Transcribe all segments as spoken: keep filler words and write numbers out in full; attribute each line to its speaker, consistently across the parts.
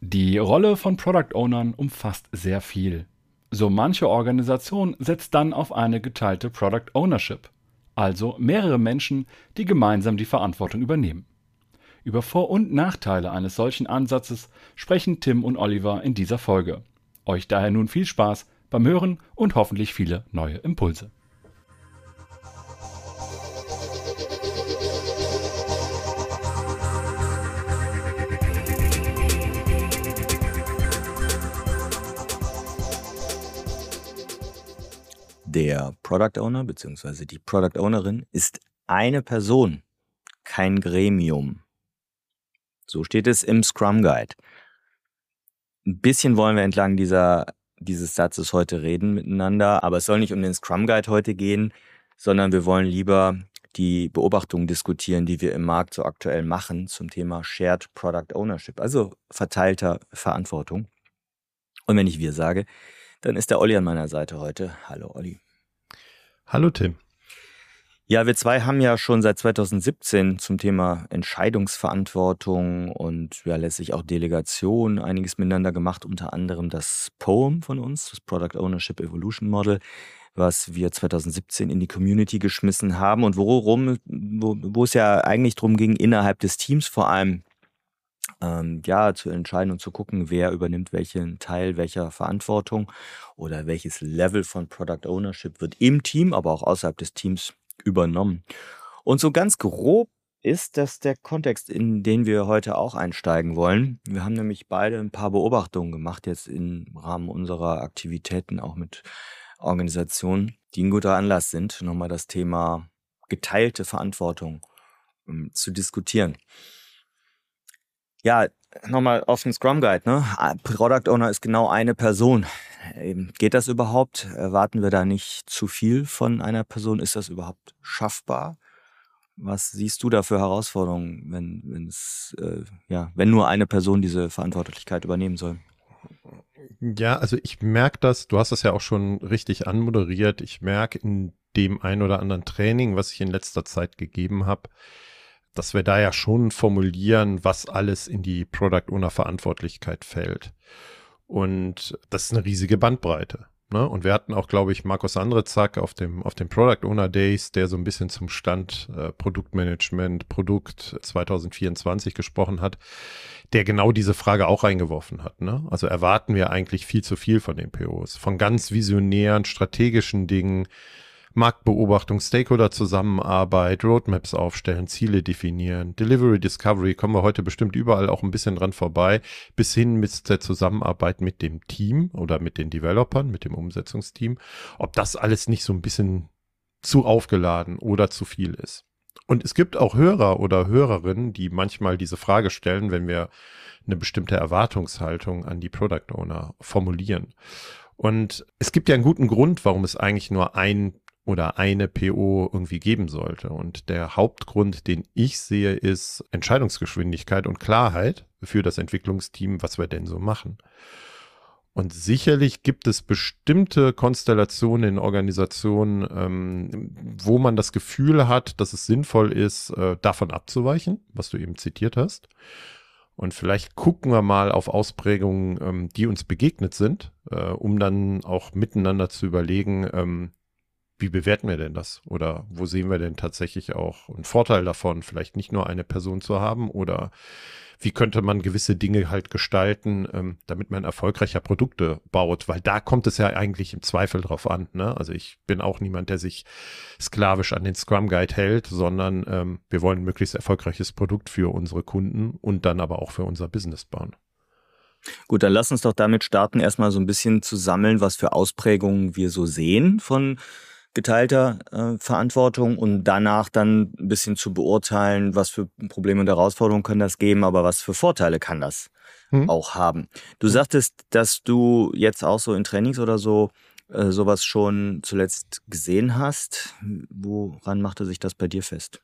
Speaker 1: Die Rolle von Product Ownern umfasst sehr viel. So manche Organisation setzt dann auf eine geteilte Product Ownership, also mehrere Menschen, die gemeinsam die Verantwortung übernehmen. Über Vor- und Nachteile eines solchen Ansatzes sprechen Tim und Oliver in dieser Folge. Euch daher nun viel Spaß beim Hören und hoffentlich viele neue Impulse.
Speaker 2: Der Product Owner bzw. die Product Ownerin ist eine Person, kein Gremium. So steht es im Scrum Guide. Ein bisschen wollen wir entlang dieser, dieses Satzes heute reden miteinander, aber es soll nicht um den Scrum Guide heute gehen, sondern wir wollen lieber die Beobachtungen diskutieren, die wir im Markt so aktuell machen zum Thema Shared Product Ownership, also verteilter Verantwortung. Und wenn ich wir sage, dann ist der Olli an meiner Seite heute. Hallo Olli.
Speaker 3: Hallo Tim.
Speaker 2: Ja, wir zwei haben ja schon seit zweitausendsiebzehn zum Thema Entscheidungsverantwortung und ja letztlich auch Delegation einiges miteinander gemacht, unter anderem das P O E M von uns, das Product Ownership Evolution Model, was wir zweitausendsiebzehn in die Community geschmissen haben und worum, wo, wo es ja eigentlich darum ging, innerhalb des Teams vor allem ähm, ja zu entscheiden und zu gucken, wer übernimmt welchen Teil welcher Verantwortung oder welches Level von Product Ownership wird im Team, aber auch außerhalb des Teams übernommen. Und so ganz grob ist das der Kontext, in den wir heute auch einsteigen wollen. Wir haben nämlich beide ein paar Beobachtungen gemacht, jetzt im Rahmen unserer Aktivitäten, auch mit Organisationen, die ein guter Anlass sind, nochmal das Thema geteilte Verantwortung um, zu diskutieren. Ja, nochmal auf den Scrum Guide, ne? Product Owner ist genau eine Person. Geht das überhaupt? Erwarten wir da nicht zu viel von einer Person? Ist das überhaupt schaffbar? Was siehst du da für Herausforderungen, wenn, wenn es, äh, ja, wenn nur eine Person diese Verantwortlichkeit übernehmen soll?
Speaker 3: Ja, also ich merke das, du hast das ja auch schon richtig anmoderiert. Ich merke in dem ein oder anderen Training, was ich in letzter Zeit gegeben habe, dass wir da ja schon formulieren, was alles in die Product Owner Verantwortlichkeit fällt. Und das ist eine riesige Bandbreite. Ne? Und wir hatten auch, glaube ich, Markus Andrezak auf dem, auf dem Product Owner Days, der so ein bisschen zum Stand äh, Produktmanagement, Produkt zwanzig vierundzwanzig gesprochen hat, der genau diese Frage auch reingeworfen hat. Ne? Also erwarten wir eigentlich viel zu viel von den P Os, von ganz visionären, strategischen Dingen, Marktbeobachtung, Stakeholder-Zusammenarbeit, Roadmaps aufstellen, Ziele definieren, Delivery, Discovery, kommen wir heute bestimmt überall auch ein bisschen dran vorbei, bis hin mit der Zusammenarbeit mit dem Team oder mit den Developern, mit dem Umsetzungsteam, ob das alles nicht so ein bisschen zu aufgeladen oder zu viel ist. Und es gibt auch Hörer oder Hörerinnen, die manchmal diese Frage stellen, wenn wir eine bestimmte Erwartungshaltung an die Product Owner formulieren. Und es gibt ja einen guten Grund, warum es eigentlich nur ein oder eine P O irgendwie geben sollte. Und der Hauptgrund, den ich sehe, ist Entscheidungsgeschwindigkeit und Klarheit für das Entwicklungsteam, was wir denn so machen. Und sicherlich gibt es bestimmte Konstellationen in Organisationen, ähm, wo man das Gefühl hat, dass es sinnvoll ist, äh, davon abzuweichen, was du eben zitiert hast. Und vielleicht gucken wir mal auf Ausprägungen, ähm, die uns begegnet sind, äh, um dann auch miteinander zu überlegen, ähm, wie bewerten wir denn das? Oder wo sehen wir denn tatsächlich auch einen Vorteil davon, vielleicht nicht nur eine Person zu haben? Oder wie könnte man gewisse Dinge halt gestalten, ähm, damit man erfolgreicher Produkte baut? Weil da kommt es ja eigentlich im Zweifel drauf an. Ne? Also ich bin auch niemand, der sich sklavisch an den Scrum Guide hält, sondern ähm, wir wollen ein möglichst erfolgreiches Produkt für unsere Kunden und dann aber auch für unser Business bauen.
Speaker 2: Gut, dann lass uns doch damit starten, erstmal so ein bisschen zu sammeln, was für Ausprägungen wir so sehen von geteilter äh, Verantwortung und danach dann ein bisschen zu beurteilen, was für Probleme und Herausforderungen können das geben, aber was für Vorteile kann das hm. auch haben. Du hm. sagtest, dass du jetzt auch so in Trainings oder so äh, sowas schon zuletzt gesehen hast. Woran machte sich das bei dir fest?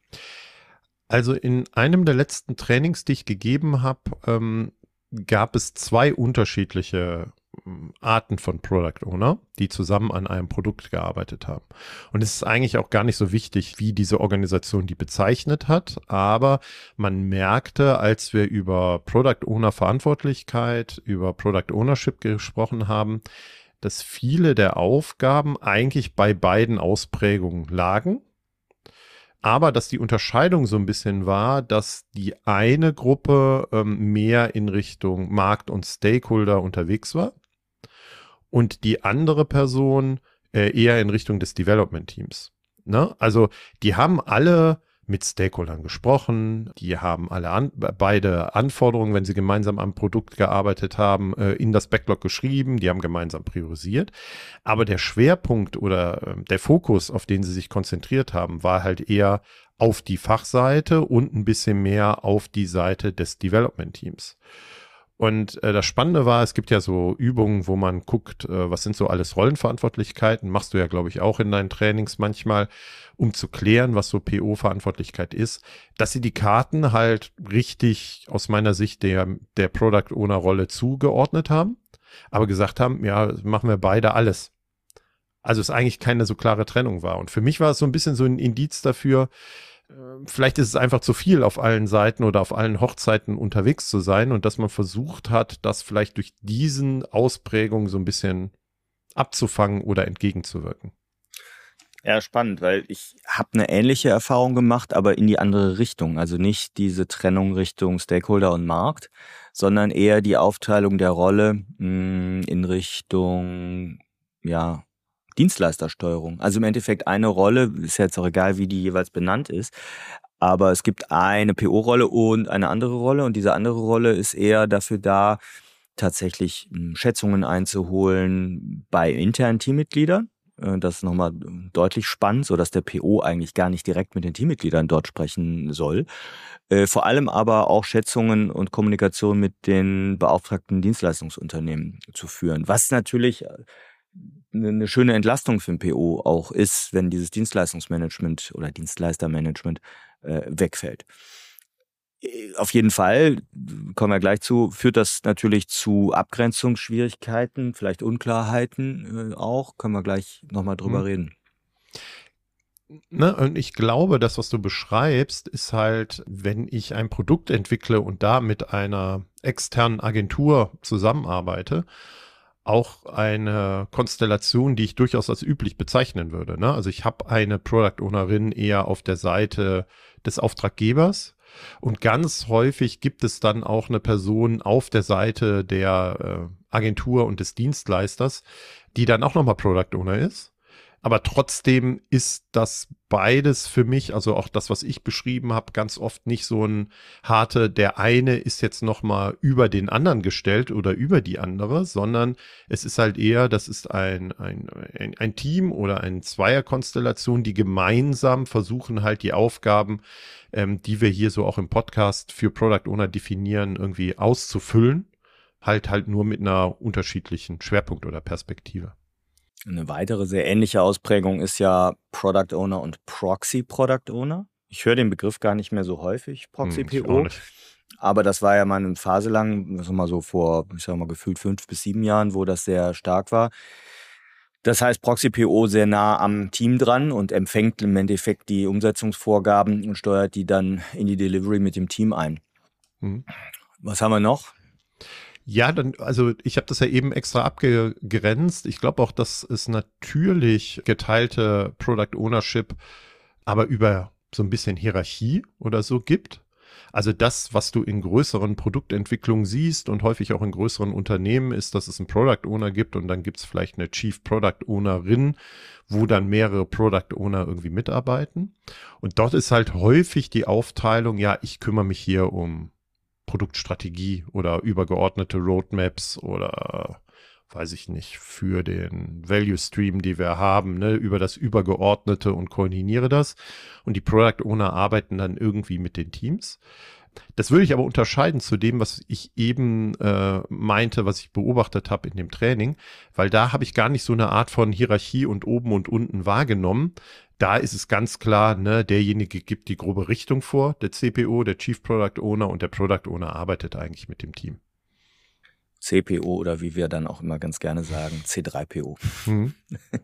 Speaker 3: Also in einem der letzten Trainings, die ich gegeben habe, ähm, gab es zwei unterschiedliche Arten von Product Owner, die zusammen an einem Produkt gearbeitet haben. Und es ist eigentlich auch gar nicht so wichtig, wie diese Organisation die bezeichnet hat, aber man merkte, als wir über Product Owner Verantwortlichkeit, über Product Ownership gesprochen haben, dass viele der Aufgaben eigentlich bei beiden Ausprägungen lagen. Aber dass die Unterscheidung so ein bisschen war, dass die eine Gruppe ähm, mehr in Richtung Markt und Stakeholder unterwegs war und die andere Person äh, eher in Richtung des Development-Teams. Ne? Also die haben alle mit Stakeholdern gesprochen, die haben alle an, beide Anforderungen, wenn sie gemeinsam am Produkt gearbeitet haben, äh, in das Backlog geschrieben, die haben gemeinsam priorisiert. Aber der Schwerpunkt oder äh, der Fokus, auf den sie sich konzentriert haben, war halt eher auf die Fachseite und ein bisschen mehr auf die Seite des Development-Teams. Und äh, das Spannende war, es gibt ja so Übungen, wo man guckt, äh, was sind so alles Rollenverantwortlichkeiten, machst du ja, glaube ich, auch in deinen Trainings manchmal, um zu klären, was so P O-Verantwortlichkeit ist, dass sie die Karten halt richtig aus meiner Sicht der, der Product-Owner-Rolle zugeordnet haben, aber gesagt haben, ja, machen wir beide alles. Also es eigentlich keine so klare Trennung war. Und für mich war es so ein bisschen so ein Indiz dafür, vielleicht ist es einfach zu viel auf allen Seiten oder auf allen Hochzeiten unterwegs zu sein und dass man versucht hat, das vielleicht durch diesen Ausprägungen so ein bisschen abzufangen oder entgegenzuwirken.
Speaker 2: Ja, spannend, weil ich habe eine ähnliche Erfahrung gemacht, aber in die andere Richtung. Also nicht diese Trennung Richtung Stakeholder und Markt, sondern eher die Aufteilung der Rolle mh, in Richtung, ja, Dienstleistersteuerung. Also im Endeffekt eine Rolle, ist jetzt auch egal, wie die jeweils benannt ist, aber es gibt eine P O-Rolle und eine andere Rolle und diese andere Rolle ist eher dafür da, tatsächlich Schätzungen einzuholen bei internen Teammitgliedern. Das ist nochmal deutlich spannend, so dass der P O eigentlich gar nicht direkt mit den Teammitgliedern dort sprechen soll. Vor allem aber auch Schätzungen und Kommunikation mit den beauftragten Dienstleistungsunternehmen zu führen, was natürlich eine schöne Entlastung für den P O auch ist, wenn dieses Dienstleistungsmanagement oder Dienstleistermanagement äh, wegfällt. Auf jeden Fall, kommen wir gleich zu, führt das natürlich zu Abgrenzungsschwierigkeiten, vielleicht Unklarheiten äh, auch, können wir gleich nochmal drüber mhm. reden.
Speaker 3: Ne, und ich glaube, das, was du beschreibst, ist halt, wenn ich ein Produkt entwickle und da mit einer externen Agentur zusammenarbeite, auch eine Konstellation, die ich durchaus als üblich bezeichnen würde. Ne? Also ich habe eine Product Ownerin eher auf der Seite des Auftraggebers und ganz häufig gibt es dann auch eine Person auf der Seite der äh, Agentur und des Dienstleisters, die dann auch nochmal Product Owner ist. Aber trotzdem ist das beides für mich, also auch das, was ich beschrieben habe, ganz oft nicht so ein harte, der eine ist jetzt nochmal über den anderen gestellt oder über die andere, sondern es ist halt eher, das ist ein, ein, ein, ein Team oder eine Zweierkonstellation, die gemeinsam versuchen halt die Aufgaben, ähm, die wir hier so auch im Podcast für Product Owner definieren, irgendwie auszufüllen, halt halt nur mit einer unterschiedlichen Schwerpunkt oder Perspektive.
Speaker 2: Eine weitere sehr ähnliche Ausprägung ist ja Product Owner und Proxy Product Owner. Ich höre den Begriff gar nicht mehr so häufig, Proxy P O. Hm, aber das war ja mal eine Phase lang, das war mal so vor, ich sag mal, gefühlt fünf bis sieben Jahren, wo das sehr stark war. Das heißt, Proxy P O sehr nah am Team dran und empfängt im Endeffekt die Umsetzungsvorgaben und steuert die dann in die Delivery mit dem Team ein. Hm. Was haben wir noch?
Speaker 3: Ja, dann, also ich habe das ja eben extra abgegrenzt. Ich glaube auch, dass es natürlich geteilte Product Ownership, aber über so ein bisschen Hierarchie oder so gibt. Also das, was du in größeren Produktentwicklungen siehst und häufig auch in größeren Unternehmen ist, dass es einen Product Owner gibt und dann gibt es vielleicht eine Chief Product Ownerin, wo dann mehrere Product Owner irgendwie mitarbeiten. Und dort ist halt häufig die Aufteilung, ja, ich kümmere mich hier um Produktstrategie oder übergeordnete Roadmaps oder weiß ich nicht, für den Value Stream, die wir haben, ne, über das Übergeordnete und koordiniere das. Und die Product Owner arbeiten dann irgendwie mit den Teams. Das würde ich aber unterscheiden zu dem, was ich eben äh, meinte, was ich beobachtet habe in dem Training, weil da habe ich gar nicht so eine Art von Hierarchie und oben und unten wahrgenommen. Da ist es ganz klar, ne, derjenige gibt die grobe Richtung vor, der C P O, der Chief Product Owner und der Product Owner arbeitet eigentlich mit dem Team.
Speaker 2: C P O oder wie wir dann auch immer ganz gerne sagen, C drei P O.
Speaker 3: Mhm.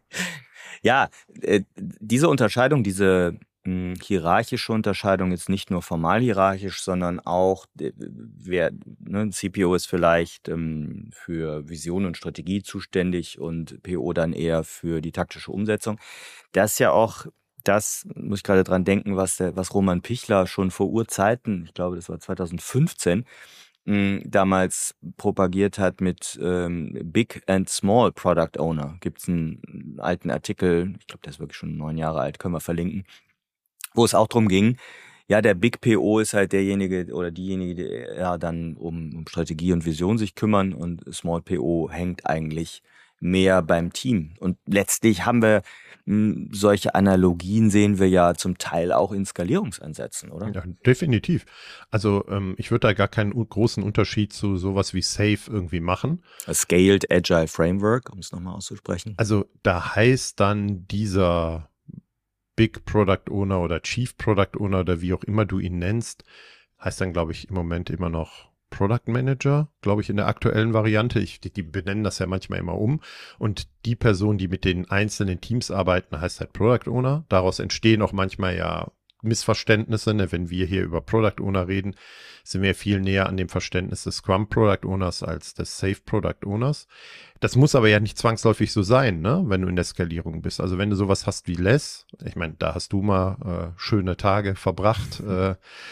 Speaker 2: Ja, äh, diese Unterscheidung, diese mh, hierarchische Unterscheidung ist nicht nur formal hierarchisch, sondern auch, äh, wer, ne, ein C P O ist vielleicht ähm, für Vision und Strategie zuständig und P O dann eher für die taktische Umsetzung. Das ist ja auch das, muss ich gerade dran denken, was, der, was Roman Pichler schon vor Urzeiten, ich glaube, das war zweitausendfünfzehn, mh, damals propagiert hat mit ähm, Big and Small Product Owner. Gibt es einen alten Artikel, ich glaube, der ist wirklich schon neun Jahre alt, können wir verlinken, wo es auch darum ging, ja, der Big P O ist halt derjenige oder diejenige, die ja dann um, um Strategie und Vision sich kümmern und Small P O hängt eigentlich mehr beim Team. Und letztlich haben wir mh, solche Analogien sehen wir ja zum Teil auch in Skalierungsansätzen, oder?
Speaker 3: Ja, definitiv. Also ähm, ich würde da gar keinen u- großen Unterschied zu sowas wie Safe irgendwie machen.
Speaker 2: A Scaled Agile Framework, um es nochmal auszusprechen.
Speaker 3: Also da heißt dann dieser Big Product Owner oder Chief Product Owner oder wie auch immer du ihn nennst, heißt dann, glaube ich, im Moment immer noch Product Manager, glaube ich, in der aktuellen Variante. Ich, die, die benennen das ja manchmal immer um. Und die Person, die mit den einzelnen Teams arbeiten, heißt halt Product Owner. Daraus entstehen auch manchmal ja Missverständnisse. Ne? Wenn wir hier über Product Owner reden, sind wir viel näher an dem Verständnis des Scrum Product Owners als des Safe Product Owners. Das muss aber ja nicht zwangsläufig so sein, ne? Wenn du in der Skalierung bist. Also wenn du sowas hast wie Less, ich meine, da hast du mal äh, schöne Tage verbracht, äh,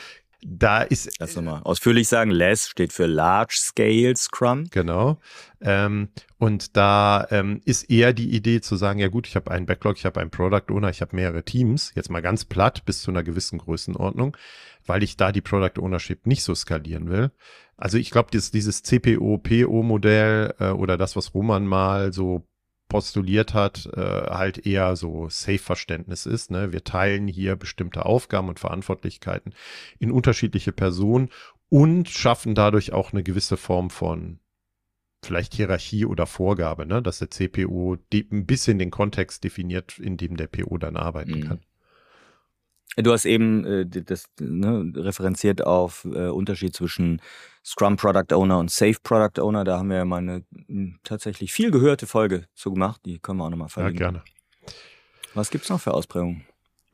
Speaker 3: da ist...
Speaker 2: Lass nochmal ausführlich sagen, Less steht für Large Scale Scrum.
Speaker 3: Genau. Ähm, und da ähm, ist eher die Idee zu sagen, ja gut, ich habe einen Backlog, ich habe einen Product Owner, ich habe mehrere Teams, jetzt mal ganz platt bis zu einer gewissen Größenordnung, weil ich da die Product Ownership nicht so skalieren will. Also ich glaube, dieses, dieses C P O P O-Modell äh, oder das, was Roman mal so postuliert hat, äh, halt eher so Safe-Verständnis ist. Ne? Wir teilen hier bestimmte Aufgaben und Verantwortlichkeiten in unterschiedliche Personen und schaffen dadurch auch eine gewisse Form von vielleicht Hierarchie oder Vorgabe, ne? Dass der C P O die, ein bisschen den Kontext definiert, in dem der P O dann arbeiten
Speaker 2: Mhm.
Speaker 3: kann.
Speaker 2: Du hast eben äh, das ne, referenziert auf äh, Unterschied zwischen Scrum Product Owner und Safe Product Owner. Da haben wir ja mal eine m, tatsächlich viel gehörte Folge zu gemacht. Die können wir auch nochmal
Speaker 3: Ja,
Speaker 2: verlinken.
Speaker 3: gerne.
Speaker 2: Was gibt's noch für Ausprägungen?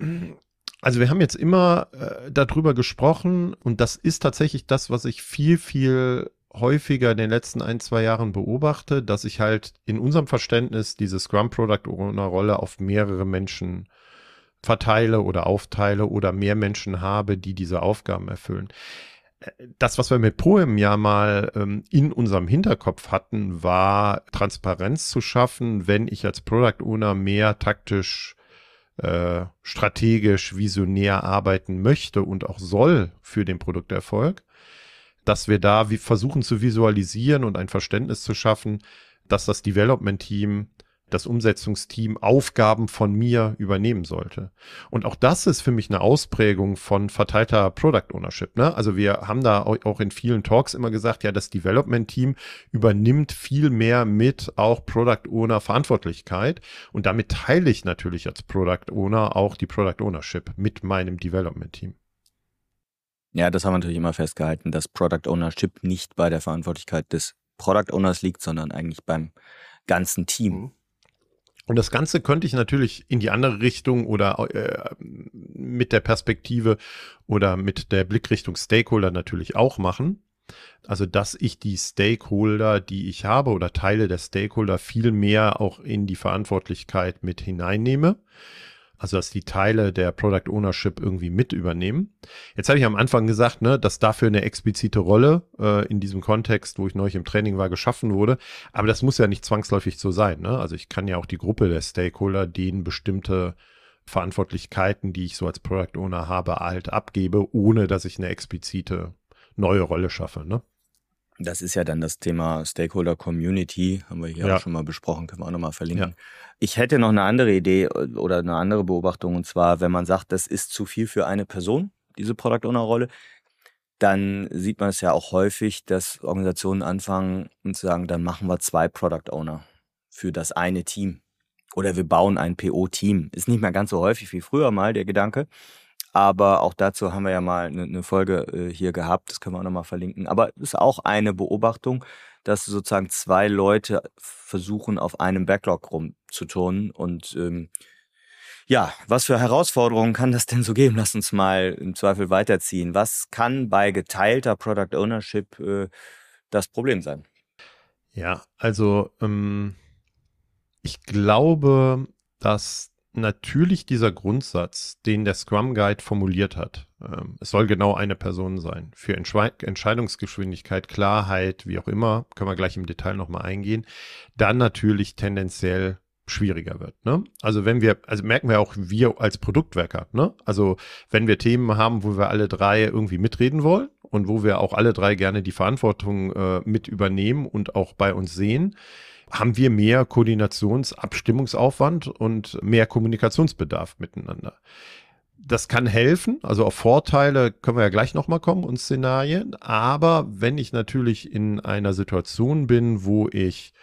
Speaker 3: Also wir haben jetzt immer äh, darüber gesprochen und das ist tatsächlich das, was ich viel, viel häufiger in den letzten ein, zwei Jahren beobachte, dass ich halt in unserem Verständnis diese Scrum Product Owner Rolle auf mehrere Menschen verteile oder aufteile oder mehr Menschen habe, die diese Aufgaben erfüllen. Das, was wir mit Poem ja mal ähm, in unserem Hinterkopf hatten, war Transparenz zu schaffen, wenn ich als Product Owner mehr taktisch, äh, strategisch, visionär arbeiten möchte und auch soll für den Produkterfolg, dass wir da wie versuchen zu visualisieren und ein Verständnis zu schaffen, dass das Development-Team, das Umsetzungsteam Aufgaben von mir übernehmen sollte. Und auch das ist für mich eine Ausprägung von verteilter Product Ownership. Ne? Also wir haben da auch in vielen Talks immer gesagt, ja, das Development-Team übernimmt viel mehr mit auch Product Owner Verantwortlichkeit. Und damit teile ich natürlich als Product Owner auch die Product Ownership mit meinem Development-Team.
Speaker 2: Ja, das haben wir natürlich immer festgehalten, dass Product Ownership nicht bei der Verantwortlichkeit des Product Owners liegt, sondern eigentlich beim ganzen Team.
Speaker 3: Und das Ganze könnte ich natürlich in die andere Richtung oder äh, mit der Perspektive oder mit der Blickrichtung Stakeholder natürlich auch machen. Also, dass ich die Stakeholder, die ich habe oder Teile der Stakeholder viel mehr auch in die Verantwortlichkeit mit hineinnehme. Also, dass die Teile der Product Ownership irgendwie mit übernehmen. Jetzt habe ich am Anfang gesagt, ne, dass dafür eine explizite Rolle äh, in diesem Kontext, wo ich neulich im Training war, geschaffen wurde. Aber das muss ja nicht zwangsläufig so sein. Ne? Also ich kann ja auch die Gruppe der Stakeholder, denen bestimmte Verantwortlichkeiten, die ich so als Product Owner habe, halt abgebe, ohne dass ich eine explizite neue Rolle schaffe. Ne?
Speaker 2: Das ist ja dann das Thema Stakeholder Community, haben wir hier
Speaker 3: Ja.
Speaker 2: auch schon mal besprochen, können wir auch nochmal verlinken.
Speaker 3: Ja.
Speaker 2: Ich hätte noch eine andere Idee oder eine andere Beobachtung, und zwar, wenn man sagt, das ist zu viel für eine Person, diese Product Owner Rolle, dann sieht man es ja auch häufig, dass Organisationen anfangen und sagen, dann machen wir zwei Product Owner für das eine Team. Oder wir bauen ein P O-Team. Ist nicht mehr ganz so häufig wie früher mal der Gedanke, aber auch dazu haben wir ja mal eine, eine Folge äh, hier gehabt, das können wir auch nochmal verlinken. Aber es ist auch eine Beobachtung, dass sozusagen zwei Leute versuchen, auf einem Backlog rumzuturnen und ähm, ja, was für Herausforderungen kann das denn so geben? Lass uns mal im Zweifel weiterziehen. Was kann bei geteilter Product Ownership äh, das Problem sein?
Speaker 3: Ja, also ähm, ich glaube, dass natürlich dieser Grundsatz, den der Scrum Guide formuliert hat, ähm, es soll genau eine Person sein, für Entschwe- Entscheidungsgeschwindigkeit, Klarheit, wie auch immer, können wir gleich im Detail nochmal eingehen, dann natürlich tendenziell schwieriger wird. Ne? Also wenn wir, also merken wir auch wir als Produktwerker, ne? Also wenn wir Themen haben, wo wir alle drei irgendwie mitreden wollen und wo wir auch alle drei gerne die Verantwortung äh, mit übernehmen und auch bei uns sehen, haben wir mehr Koordinations-, Abstimmungsaufwand und mehr Kommunikationsbedarf miteinander. Das kann helfen, also auf Vorteile können wir ja gleich nochmal kommen und Szenarien, aber wenn ich natürlich in einer Situation bin, wo ich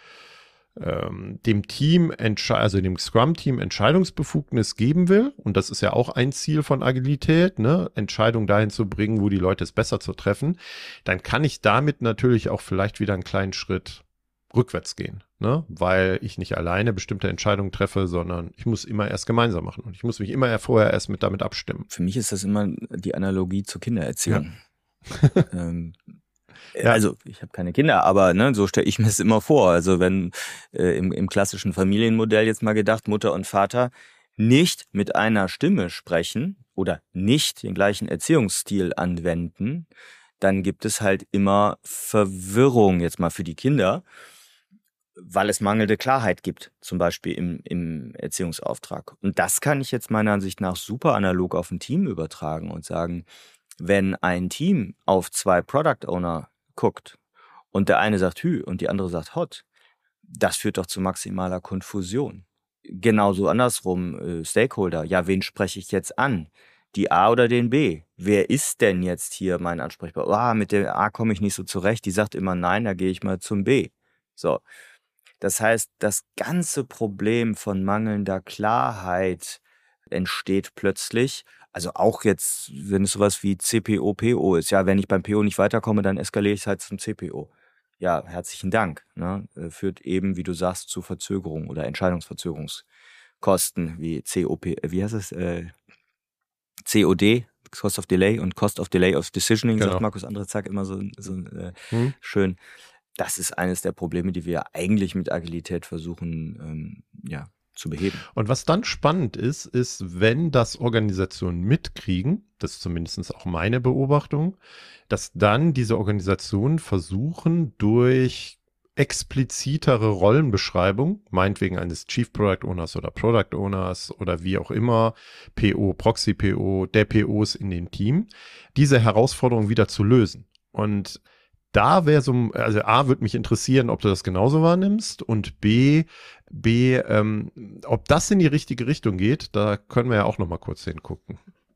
Speaker 3: ähm, dem Team, also dem Scrum-Team Entscheidungsbefugnis geben will, und das ist ja auch ein Ziel von Agilität, ne, Entscheidungen dahin zu bringen, wo die Leute es besser zu treffen, dann kann ich damit natürlich auch vielleicht wieder einen kleinen Schritt rückwärts gehen, ne? Weil ich nicht alleine bestimmte Entscheidungen treffe, sondern ich muss immer erst gemeinsam machen und ich muss mich immer vorher erst mit damit abstimmen.
Speaker 2: Für mich ist das immer die Analogie zur Kindererziehung. Ja. ähm,
Speaker 3: ja.
Speaker 2: Also ich habe keine Kinder, aber ne, so stelle ich mir es immer vor. Also wenn äh, im, im klassischen Familienmodell jetzt mal gedacht, Mutter und Vater nicht mit einer Stimme sprechen oder nicht den gleichen Erziehungsstil anwenden, dann gibt es halt immer Verwirrung jetzt mal für die Kinder, weil es mangelnde Klarheit gibt, zum Beispiel im, im Erziehungsauftrag. Und das kann ich jetzt meiner Ansicht nach super analog auf ein Team übertragen und sagen, wenn ein Team auf zwei Product Owner guckt und der eine sagt Hü und die andere sagt Hot, das führt doch zu maximaler Konfusion. Genauso andersrum, äh, Stakeholder, ja, wen spreche ich jetzt an? Die A oder den B? Wer ist denn jetzt hier mein Ansprechpartner? Ah, mit der A komme ich nicht so zurecht, die sagt immer nein, da gehe ich mal zum B. So. Das heißt, das ganze Problem von mangelnder Klarheit entsteht plötzlich. Also auch jetzt, wenn es sowas wie C P O, P O ist. Ja, wenn ich beim P O nicht weiterkomme, dann eskaliere ich es halt zum C P O. Ja, herzlichen Dank. Ne? Führt eben, wie du sagst, zu Verzögerung oder Entscheidungsverzögerungskosten wie C O P, wie heißt es? Äh, C O D, Cost of Delay und Cost of Delay of Decisioning, genau. Sagt Markus Andrezak immer so, so äh, hm. schön. Das ist eines der Probleme, die wir eigentlich mit Agilität versuchen, ähm, ja, zu beheben.
Speaker 3: Und was dann spannend ist, ist, wenn das Organisationen mitkriegen, das ist zumindest auch meine Beobachtung, dass dann diese Organisationen versuchen, durch explizitere Rollenbeschreibung, meinetwegen eines Chief Product Owners oder Product Owners oder wie auch immer, P O, Proxy-P O, der P Os in dem Team, diese Herausforderung wieder zu lösen. Und da wäre so, also A, würde mich interessieren, ob du das genauso wahrnimmst und B, B, ähm, ob das in die richtige Richtung geht, da können wir ja auch noch mal kurz hingucken.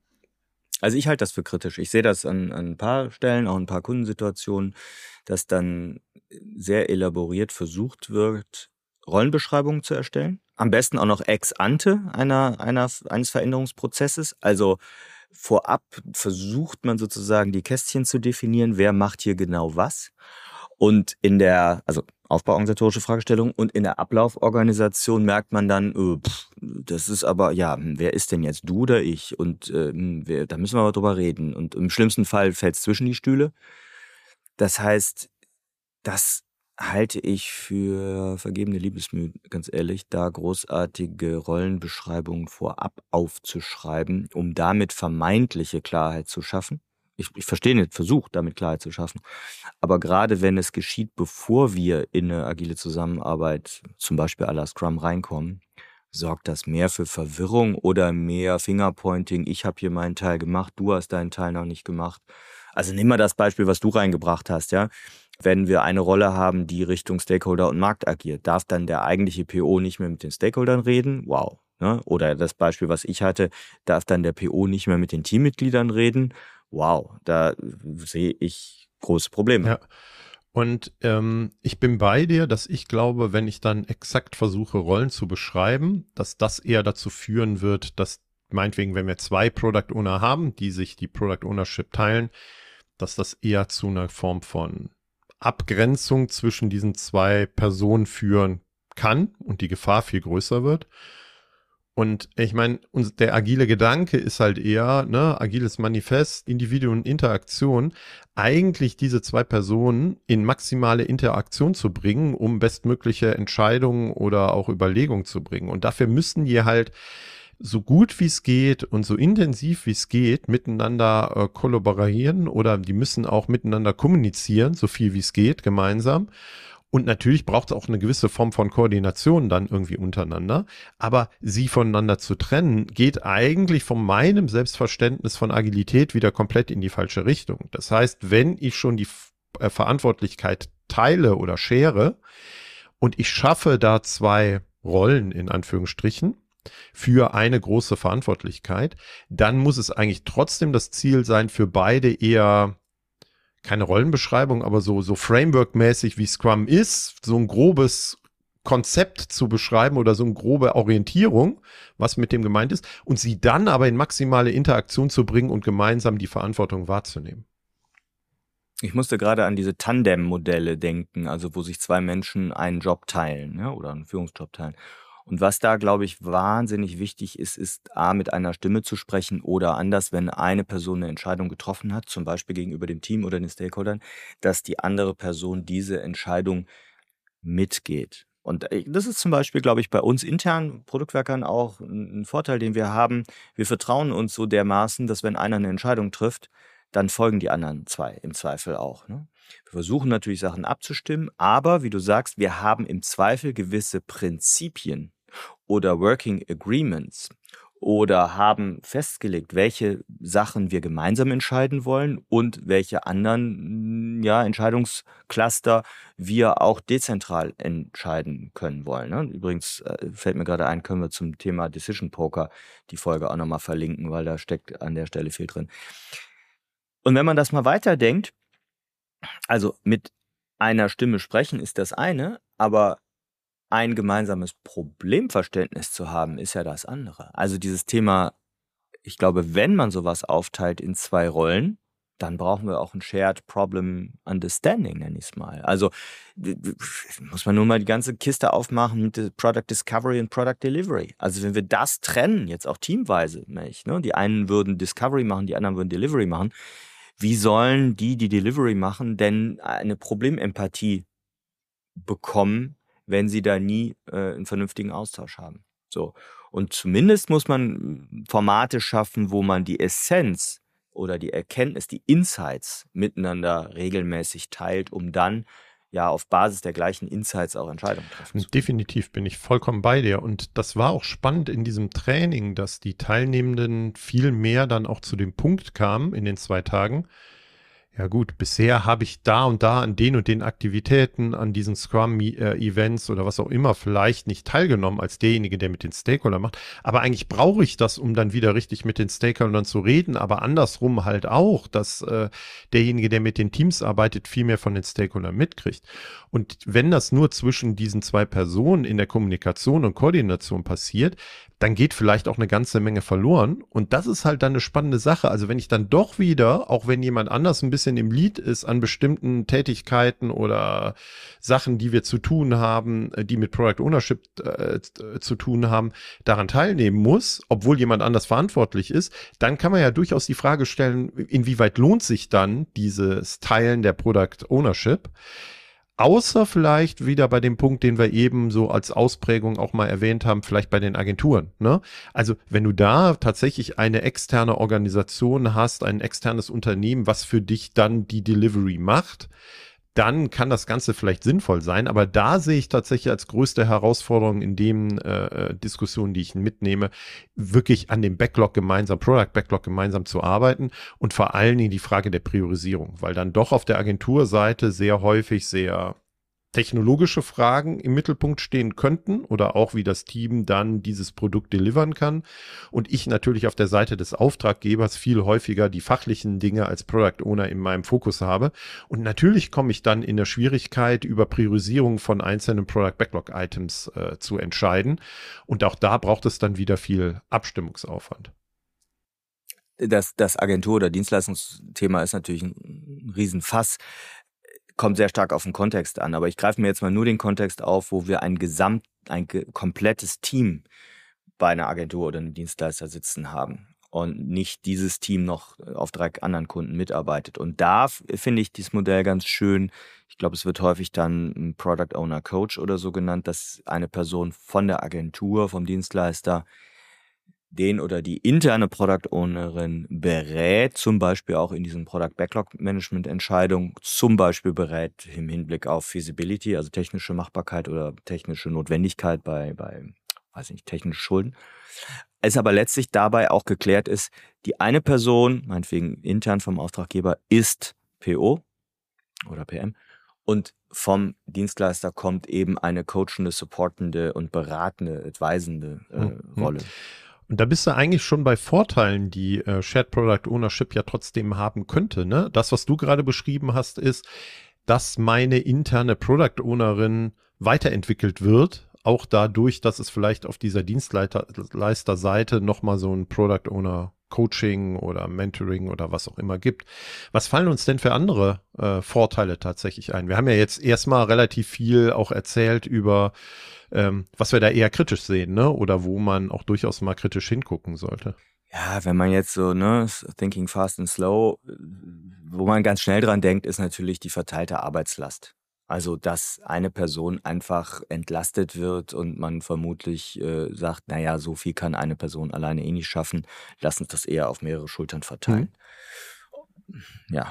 Speaker 2: Also ich halte das für kritisch. Ich sehe das an, an ein paar Stellen, auch ein paar Kundensituationen, dass dann sehr elaboriert versucht wird, Rollenbeschreibungen zu erstellen. Am besten auch noch ex ante einer, einer, eines Veränderungsprozesses. Also vorab versucht man sozusagen die Kästchen zu definieren, wer macht hier genau was. Und in der, also aufbauorganisatorische Fragestellung und in der Ablauforganisation merkt man dann, äh, pff, das ist aber, ja, wer ist denn jetzt, du oder ich? Und äh, wer, da müssen wir aber drüber reden. Und im schlimmsten Fall fällt es zwischen die Stühle. Das heißt, das halte ich für vergebene Liebesmühe, ganz ehrlich, da großartige Rollenbeschreibungen vorab aufzuschreiben, um damit vermeintliche Klarheit zu schaffen. Ich, ich verstehe den Versuch, damit Klarheit zu schaffen. Aber gerade wenn es geschieht, bevor wir in eine agile Zusammenarbeit, zum Beispiel à la Scrum, reinkommen, sorgt das mehr für Verwirrung oder mehr Fingerpointing. Ich habe hier meinen Teil gemacht, du hast deinen Teil noch nicht gemacht. Also nimm mal das Beispiel, was du reingebracht hast, ja. Wenn wir eine Rolle haben, die Richtung Stakeholder und Markt agiert, darf dann der eigentliche P O nicht mehr mit den Stakeholdern reden? Wow. Ne? Oder das Beispiel, was ich hatte, darf dann der P O nicht mehr mit den Teammitgliedern reden? Wow, da sehe ich große Probleme.
Speaker 3: Ja. Und ähm, ich bin bei dir, dass ich glaube, wenn ich dann exakt versuche, Rollen zu beschreiben, dass das eher dazu führen wird, dass meinetwegen, wenn wir zwei Product Owner haben, die sich die Product Ownership teilen, dass das eher zu einer Form von Abgrenzung zwischen diesen zwei Personen führen kann und die Gefahr viel größer wird. Und ich meine, der agile Gedanke ist halt eher, ne, agiles Manifest, Individuum und Interaktion, eigentlich diese zwei Personen in maximale Interaktion zu bringen, um bestmögliche Entscheidungen oder auch Überlegungen zu bringen. Und dafür müssen die halt so gut wie es geht und so intensiv wie es geht miteinander äh, kollaborieren oder die müssen auch miteinander kommunizieren, so viel wie es geht, gemeinsam. Und natürlich braucht es auch eine gewisse Form von Koordination dann irgendwie untereinander. Aber sie voneinander zu trennen, geht eigentlich von meinem Selbstverständnis von Agilität wieder komplett in die falsche Richtung. Das heißt, wenn ich schon die äh, Verantwortlichkeit teile oder schere und ich schaffe da zwei Rollen in Anführungsstrichen für eine große Verantwortlichkeit, dann muss es eigentlich trotzdem das Ziel sein, für beide eher keine Rollenbeschreibung, aber so, so Framework-mäßig wie Scrum ist, so ein grobes Konzept zu beschreiben oder so eine grobe Orientierung, was mit dem gemeint ist, und sie dann aber in maximale Interaktion zu bringen und gemeinsam die Verantwortung wahrzunehmen.
Speaker 2: Ich musste gerade an diese Tandem-Modelle denken, also wo sich zwei Menschen einen Job teilen, ja, oder einen Führungsjob teilen. Und was da, glaube ich, wahnsinnig wichtig ist, ist A, mit einer Stimme zu sprechen oder anders, wenn eine Person eine Entscheidung getroffen hat, zum Beispiel gegenüber dem Team oder den Stakeholdern, dass die andere Person diese Entscheidung mitgeht. Und das ist zum Beispiel, glaube ich, bei uns intern Produktwerkern auch ein Vorteil, den wir haben. Wir vertrauen uns so dermaßen, dass wenn einer eine Entscheidung trifft, dann folgen die anderen zwei im Zweifel auch, ne? Wir versuchen natürlich Sachen abzustimmen, aber wie du sagst, wir haben im Zweifel gewisse Prinzipien oder Working Agreements oder haben festgelegt, welche Sachen wir gemeinsam entscheiden wollen und welche anderen ja, Entscheidungscluster wir auch dezentral entscheiden können wollen. Ne? Übrigens äh, fällt mir gerade ein, können wir zum Thema Decision Poker die Folge auch nochmal verlinken, weil da steckt an der Stelle viel drin. Und wenn man das mal weiterdenkt, also mit einer Stimme sprechen ist das eine, aber ein gemeinsames Problemverständnis zu haben, ist ja das andere. Also dieses Thema, ich glaube, wenn man sowas aufteilt in zwei Rollen, dann brauchen wir auch ein Shared Problem Understanding, nenne ich es mal. Also muss man nur mal die ganze Kiste aufmachen mit Product Discovery und Product Delivery. Also wenn wir das trennen, jetzt auch teamweise, nicht, ne? Die einen würden Discovery machen, die anderen würden Delivery machen. Wie sollen die, die Delivery machen, denn eine Problemempathie bekommen, wenn sie da nie äh, einen vernünftigen Austausch haben? So. Und zumindest muss man Formate schaffen, wo man die Essenz oder die Erkenntnis, die Insights miteinander regelmäßig teilt, um dann ja auf Basis der gleichen Insights auch Entscheidungen treffen zu können.
Speaker 3: Definitiv bin ich vollkommen bei dir. Und das war auch spannend in diesem Training, dass die Teilnehmenden viel mehr dann auch zu dem Punkt kamen in den zwei Tagen. Ja gut, bisher habe ich da und da an den und den Aktivitäten, an diesen Scrum-Events oder was auch immer vielleicht nicht teilgenommen als derjenige, der mit den Stakeholdern macht. Aber eigentlich brauche ich das, um dann wieder richtig mit den Stakeholdern zu reden. Aber andersrum halt auch, dass äh, derjenige, der mit den Teams arbeitet, viel mehr von den Stakeholdern mitkriegt. Und wenn das nur zwischen diesen zwei Personen in der Kommunikation und Koordination passiert, dann geht vielleicht auch eine ganze Menge verloren. Und das ist halt dann eine spannende Sache. Also wenn ich dann doch wieder, auch wenn jemand anders ein bisschen im Lead ist an bestimmten Tätigkeiten oder Sachen, die wir zu tun haben, die mit Product Ownership äh, zu tun haben, daran teilnehmen muss, obwohl jemand anders verantwortlich ist, dann kann man ja durchaus die Frage stellen, inwieweit lohnt sich dann dieses Teilen der Product Ownership? Außer vielleicht wieder bei dem Punkt, den wir eben so als Ausprägung auch mal erwähnt haben, vielleicht bei den Agenturen, ne? Also wenn du da tatsächlich eine externe Organisation hast, ein externes Unternehmen, was für dich dann die Delivery macht, dann kann das Ganze vielleicht sinnvoll sein. Aber da sehe ich tatsächlich als größte Herausforderung in den äh, Diskussionen, die ich mitnehme, wirklich an dem Backlog gemeinsam, Product Backlog gemeinsam zu arbeiten und vor allen Dingen die Frage der Priorisierung, weil dann doch auf der Agenturseite sehr häufig sehr technologische Fragen im Mittelpunkt stehen könnten oder auch wie das Team dann dieses Produkt delivern kann und ich natürlich auf der Seite des Auftraggebers viel häufiger die fachlichen Dinge als Product Owner in meinem Fokus habe und natürlich komme ich dann in der Schwierigkeit, über Priorisierung von einzelnen Product Backlog Items äh, zu entscheiden und auch da braucht es dann wieder viel Abstimmungsaufwand.
Speaker 2: das, das Agentur- oder Dienstleistungsthema ist natürlich ein Riesenfass, kommt sehr stark auf den Kontext an. Aber ich greife mir jetzt mal nur den Kontext auf, wo wir ein Gesamt, ein ge- komplettes Team bei einer Agentur oder einem Dienstleister sitzen haben und nicht dieses Team noch auf drei anderen Kunden mitarbeitet. Und da f- finde ich dieses Modell ganz schön. Ich glaube, es wird häufig dann ein Product Owner Coach oder so genannt, dass eine Person von der Agentur, vom Dienstleister, den oder die interne Product Ownerin berät, zum Beispiel auch in diesen Product Backlog Management Entscheidungen, zum Beispiel berät im Hinblick auf Feasibility, also technische Machbarkeit oder technische Notwendigkeit bei, bei, weiß nicht, technischen Schulden. Es aber letztlich dabei auch geklärt ist, die eine Person, meinetwegen intern vom Auftraggeber, ist P O oder P M und vom Dienstleister kommt eben eine coachende, supportende und beratende, advisende äh,
Speaker 3: Mhm.
Speaker 2: Rolle.
Speaker 3: Und da bist du eigentlich schon bei Vorteilen, die äh, Shared Product Ownership ja trotzdem haben könnte, ne? Das, was du gerade beschrieben hast, ist, dass meine interne Product Ownerin weiterentwickelt wird, auch dadurch, dass es vielleicht auf dieser Dienstleisterseite nochmal so ein Product Owner Coaching oder Mentoring oder was auch immer gibt. Was fallen uns denn für andere äh, Vorteile tatsächlich ein? Wir haben ja jetzt erstmal relativ viel auch erzählt über ähm, was wir da eher kritisch sehen, ne? Oder wo man auch durchaus mal kritisch hingucken sollte.
Speaker 2: Ja, wenn man jetzt so, ne, thinking fast and slow, wo man ganz schnell dran denkt, ist natürlich die verteilte Arbeitslast. Also, dass eine Person einfach entlastet wird und man vermutlich äh, sagt, naja, so viel kann eine Person alleine eh nicht schaffen, lass uns das eher auf mehrere Schultern verteilen. Mhm. Ja,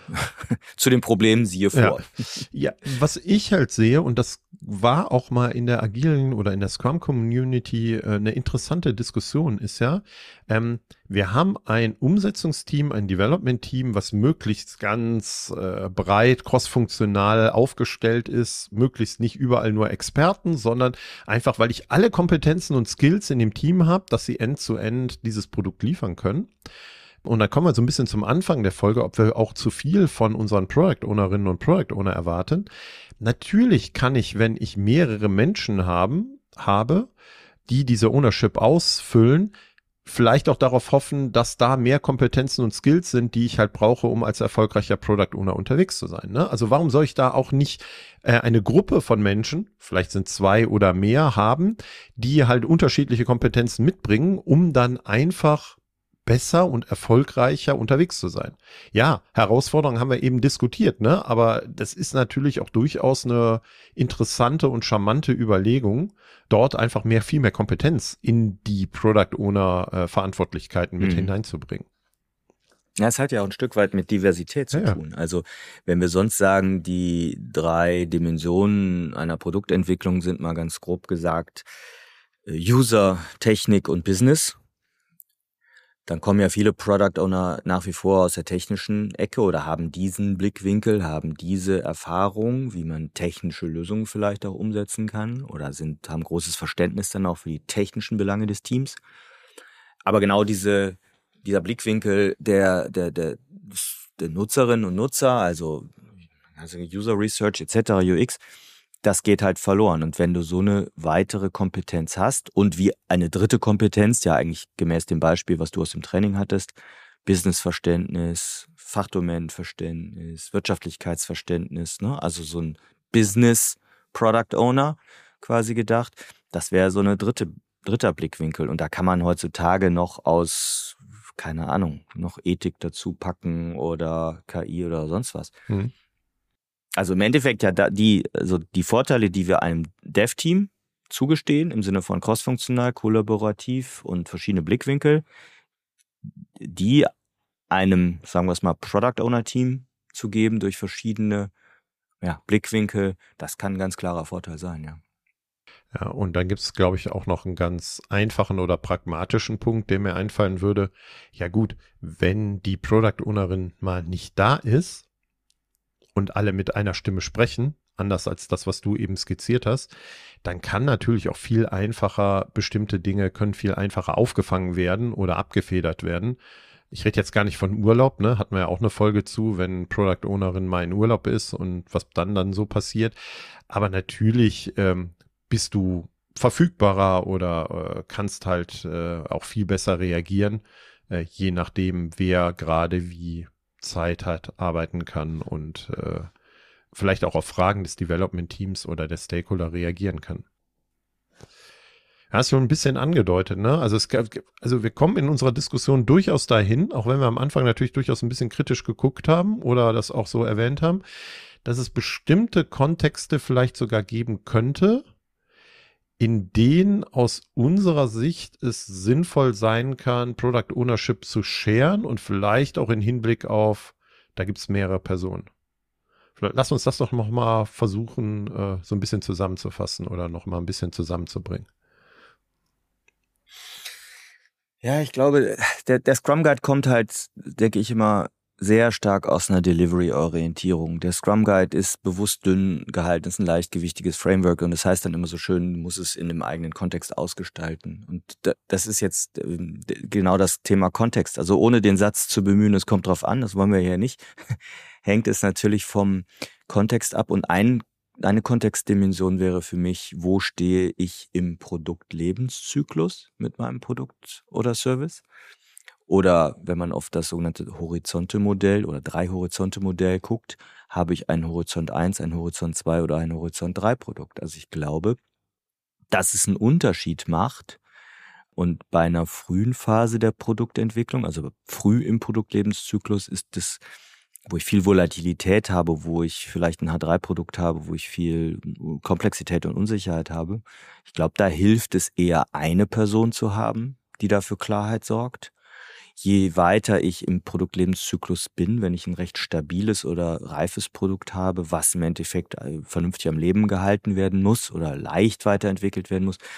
Speaker 2: zu den Problemen siehe vor.
Speaker 3: Ja. Ja, was ich halt sehe, und das war auch mal in der agilen oder in der Scrum-Community äh, eine interessante Diskussion, ist ja, ähm, wir haben ein Umsetzungsteam, ein Development-Team, was möglichst ganz äh, breit, crossfunktional aufgestellt ist, möglichst nicht überall nur Experten, sondern einfach, weil ich alle Kompetenzen und Skills in dem Team habe, dass sie end-to-end dieses Produkt liefern können. Und dann kommen wir so ein bisschen zum Anfang der Folge, ob wir auch zu viel von unseren Product Ownerinnen und Product Owner erwarten. Natürlich kann ich, wenn ich mehrere Menschen haben, habe, die diese Ownership ausfüllen, vielleicht auch darauf hoffen, dass da mehr Kompetenzen und Skills sind, die ich halt brauche, um als erfolgreicher Product Owner unterwegs zu sein. Ne? Also warum soll ich da auch nicht äh, eine Gruppe von Menschen, vielleicht sind zwei oder mehr, haben, die halt unterschiedliche Kompetenzen mitbringen, um dann einfach besser und erfolgreicher unterwegs zu sein. Ja, Herausforderungen haben wir eben diskutiert, ne? Aber das ist natürlich auch durchaus eine interessante und charmante Überlegung, dort einfach mehr, viel mehr Kompetenz in die Product Owner äh, Verantwortlichkeiten mit mhm. hineinzubringen.
Speaker 2: Ja, es hat ja auch ein Stück weit mit Diversität zu ja, tun. Also wenn wir sonst sagen, die drei Dimensionen einer Produktentwicklung sind mal ganz grob gesagt User, Technik und Business. Dann kommen ja viele Product Owner nach wie vor aus der technischen Ecke oder haben diesen Blickwinkel, haben diese Erfahrung, wie man technische Lösungen vielleicht auch umsetzen kann oder sind, haben großes Verständnis dann auch für die technischen Belange des Teams. Aber genau diese, dieser Blickwinkel der, der, der, der Nutzerinnen und Nutzer, also, also User Research et cetera, U X, das geht halt verloren. Und wenn du so eine weitere Kompetenz hast und wie eine dritte Kompetenz, ja eigentlich gemäß dem Beispiel, was du aus dem Training hattest, Businessverständnis, Fachdomänenverständnis, Wirtschaftlichkeitsverständnis, ne? Also so ein Business Product Owner quasi gedacht, das wäre so eine dritte, dritter Blickwinkel. Und da kann man heutzutage noch aus, keine Ahnung, noch Ethik dazu packen oder K I oder sonst was. Mhm. Also im Endeffekt ja da die, also die Vorteile, die wir einem Dev-Team zugestehen, im Sinne von crossfunktional, kollaborativ und verschiedene Blickwinkel, die einem, sagen wir es mal, Product-Owner-Team zu geben durch verschiedene ja, Blickwinkel, das kann ein ganz klarer Vorteil sein, ja.
Speaker 3: Ja, und dann gibt es, glaube ich, auch noch einen ganz einfachen oder pragmatischen Punkt, der mir einfallen würde. Ja gut, wenn die Product-Ownerin mal nicht da ist, und alle mit einer Stimme sprechen, anders als das, was du eben skizziert hast, dann kann natürlich auch viel einfacher, bestimmte Dinge können viel einfacher aufgefangen werden oder abgefedert werden. Ich rede jetzt gar nicht von Urlaub, ne? Hatten wir ja auch eine Folge zu, wenn Product Ownerin mal in Urlaub ist und was dann dann so passiert. Aber natürlich ähm, bist du verfügbarer oder äh, kannst halt äh, auch viel besser reagieren, äh, je nachdem, wer gerade wie Zeit hat, arbeiten kann und äh, vielleicht auch auf Fragen des Development-Teams oder der Stakeholder reagieren kann. Hast du ein bisschen angedeutet, ne? Also es also wir kommen in unserer Diskussion durchaus dahin, auch wenn wir am Anfang natürlich durchaus ein bisschen kritisch geguckt haben oder das auch so erwähnt haben, dass es bestimmte Kontexte vielleicht sogar geben könnte, in denen aus unserer Sicht es sinnvoll sein kann, Product Ownership zu sharen und vielleicht auch in Hinblick auf, da gibt es mehrere Personen. Vielleicht, lass uns das doch noch mal versuchen, äh, so ein bisschen zusammenzufassen oder noch mal ein bisschen zusammenzubringen.
Speaker 2: Ja, ich glaube, der, der Scrum Guide kommt halt, denke ich immer, sehr stark aus einer Delivery-Orientierung. Der Scrum Guide ist bewusst dünn gehalten, ist ein leichtgewichtiges Framework und das heißt dann immer so schön, du musst es in dem eigenen Kontext ausgestalten. Und das ist jetzt genau das Thema Kontext. Also ohne den Satz zu bemühen, es kommt drauf an, das wollen wir ja nicht, hängt es natürlich vom Kontext ab. Und ein, eine Kontextdimension wäre für mich, wo stehe ich im Produktlebenszyklus mit meinem Produkt oder Service? Oder wenn man auf das sogenannte Horizonte-Modell oder Drei-Horizonte-Modell guckt, habe ich ein Horizont eins, ein Horizont zwei oder ein Horizont drei Produkt. Also ich glaube, dass es einen Unterschied macht und bei einer frühen Phase der Produktentwicklung, also früh im Produktlebenszyklus ist das, wo ich viel Volatilität habe, wo ich vielleicht ein H drei Produkt habe, wo ich viel Komplexität und Unsicherheit habe. Ich glaube, da hilft es eher, eine Person zu haben, die dafür Klarheit sorgt. Je weiter ich im Produktlebenszyklus bin, wenn ich ein recht stabiles oder reifes Produkt habe, was im Endeffekt vernünftig am Leben gehalten werden muss oder leicht weiterentwickelt werden muss,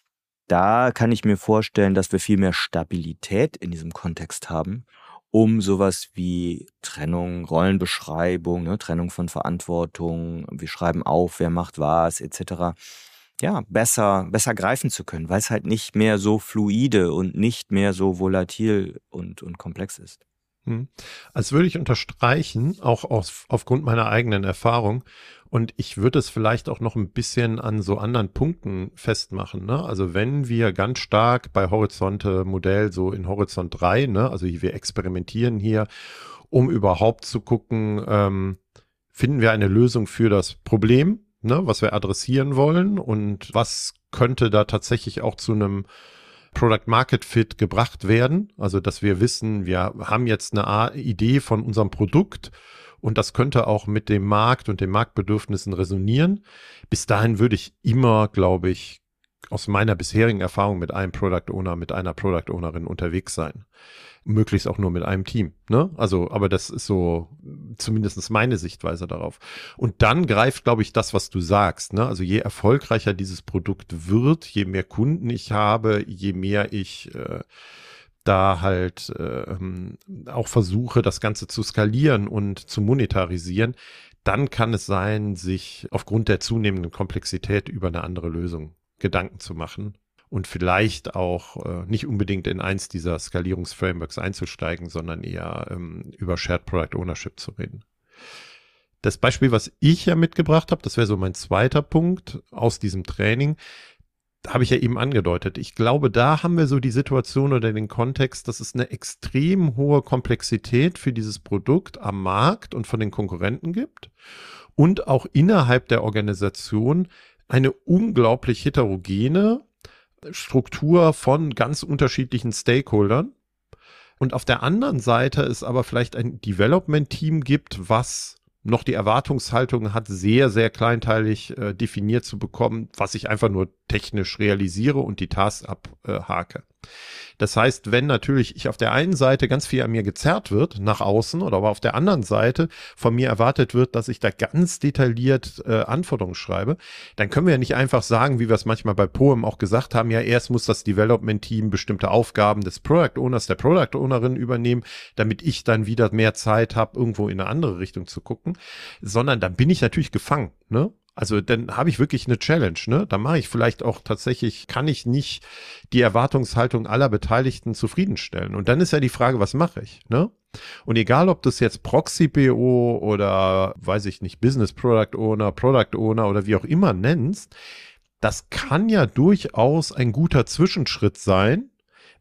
Speaker 2: da kann ich mir vorstellen, dass wir viel mehr Stabilität in diesem Kontext haben, um sowas wie Trennung, Rollenbeschreibung, ne, Trennung von Verantwortung, wir schreiben auf, wer macht was, et cetera, ja, besser, besser greifen zu können, weil es halt nicht mehr so fluide und nicht mehr so volatil und, und komplex ist.
Speaker 3: Hm. Als würde ich unterstreichen, auch aus, aufgrund meiner eigenen Erfahrung, und ich würde es vielleicht auch noch ein bisschen an so anderen Punkten festmachen, ne? Also wenn wir ganz stark bei Horizonte-Modell so in Horizont drei, ne, also wir experimentieren hier, um überhaupt zu gucken, ähm, finden wir eine Lösung für das Problem, ne, was wir adressieren wollen und was könnte da tatsächlich auch zu einem Product Market Fit gebracht werden. Also, dass wir wissen, wir haben jetzt eine Idee von unserem Produkt und das könnte auch mit dem Markt und den Marktbedürfnissen resonieren. Bis dahin würde ich immer, glaube ich, aus meiner bisherigen Erfahrung mit einem Product Owner, mit einer Product Ownerin unterwegs sein. Möglichst auch nur mit einem Team, ne? Also, aber das ist so zumindest meine Sichtweise darauf. Und dann greift, glaube ich, das, was du sagst, ne? Also je erfolgreicher dieses Produkt wird, je mehr Kunden ich habe, je mehr ich äh, da halt äh, auch versuche, das Ganze zu skalieren und zu monetarisieren, dann kann es sein, sich aufgrund der zunehmenden Komplexität über eine andere Lösung Gedanken zu machen. Und vielleicht auch äh, nicht unbedingt in eins dieser Skalierungsframeworks einzusteigen, sondern eher ähm, über Shared Product Ownership zu reden. Das Beispiel, was ich ja mitgebracht habe, das wäre so mein zweiter Punkt aus diesem Training, habe ich ja eben angedeutet. Ich glaube, da haben wir so die Situation oder den Kontext, dass es eine extrem hohe Komplexität für dieses Produkt am Markt und von den Konkurrenten gibt und auch innerhalb der Organisation eine unglaublich heterogene Struktur von ganz unterschiedlichen Stakeholdern. Und auf der anderen Seite es aber vielleicht ein Development-Team gibt, was noch die Erwartungshaltung hat, sehr, sehr kleinteilig äh, definiert zu bekommen, was ich einfach nur technisch realisiere und die Tasks abhake. Äh, das heißt, wenn natürlich ich auf der einen Seite ganz viel an mir gezerrt wird, nach außen, oder aber auf der anderen Seite von mir erwartet wird, dass ich da ganz detailliert äh, Anforderungen schreibe, dann können wir ja nicht einfach sagen, wie wir es manchmal bei Poem auch gesagt haben, ja, erst muss das Development-Team bestimmte Aufgaben des Product Owners, der Product Ownerin übernehmen, damit ich dann wieder mehr Zeit habe, irgendwo in eine andere Richtung zu gucken, sondern dann bin ich natürlich gefangen, ne? Also dann habe ich wirklich eine Challenge, ne? Da mache ich vielleicht auch tatsächlich, kann ich nicht die Erwartungshaltung aller Beteiligten zufriedenstellen. Und dann ist ja die Frage, was mache ich, ne? Und egal, ob das jetzt Proxy-P O oder, weiß ich nicht, Business Product Owner, Product Owner oder wie auch immer nennst, das kann ja durchaus ein guter Zwischenschritt sein,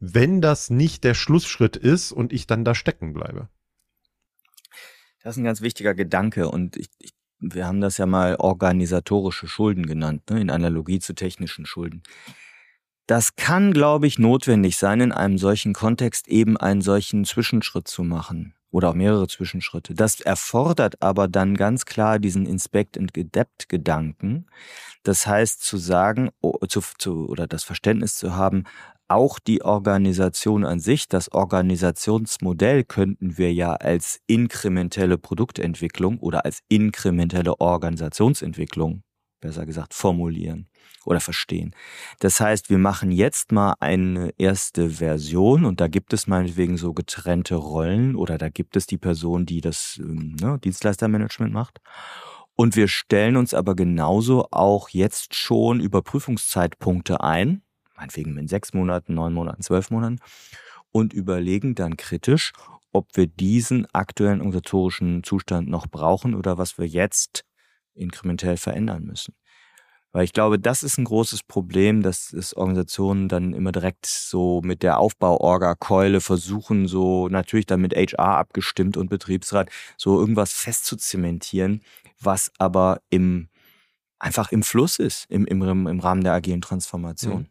Speaker 3: wenn das nicht der Schlussschritt ist und ich dann da stecken bleibe?
Speaker 2: Das ist ein ganz wichtiger Gedanke und ich, ich, wir haben das ja mal organisatorische Schulden genannt, ne, in Analogie zu technischen Schulden. Das kann, glaube ich, notwendig sein, in einem solchen Kontext eben einen solchen Zwischenschritt zu machen oder auch mehrere Zwischenschritte. Das erfordert aber dann ganz klar diesen Inspect-and-Adapt-Gedanken. Das heißt, zu sagen oh, zu, zu, oder das Verständnis zu haben, auch die Organisation an sich, das Organisationsmodell könnten wir ja als inkrementelle Produktentwicklung oder als inkrementelle Organisationsentwicklung, besser gesagt, formulieren oder verstehen. Das heißt, wir machen jetzt mal eine erste Version und da gibt es meinetwegen so getrennte Rollen oder da gibt es die Person, die das ne, Dienstleistermanagement macht. Und wir stellen uns aber genauso auch jetzt schon Überprüfungszeitpunkte ein, meinetwegen in sechs Monaten, neun Monaten, zwölf Monaten, und überlegen dann kritisch, ob wir diesen aktuellen organisatorischen Zustand noch brauchen oder was wir jetzt inkrementell verändern müssen. Weil ich glaube, das ist ein großes Problem, dass es Organisationen dann immer direkt so mit der Aufbau-Orga-Keule versuchen, so natürlich dann mit H R abgestimmt und Betriebsrat, so irgendwas festzuzementieren, was aber im einfach im Fluss ist, im, im, im Rahmen der agilen Transformation.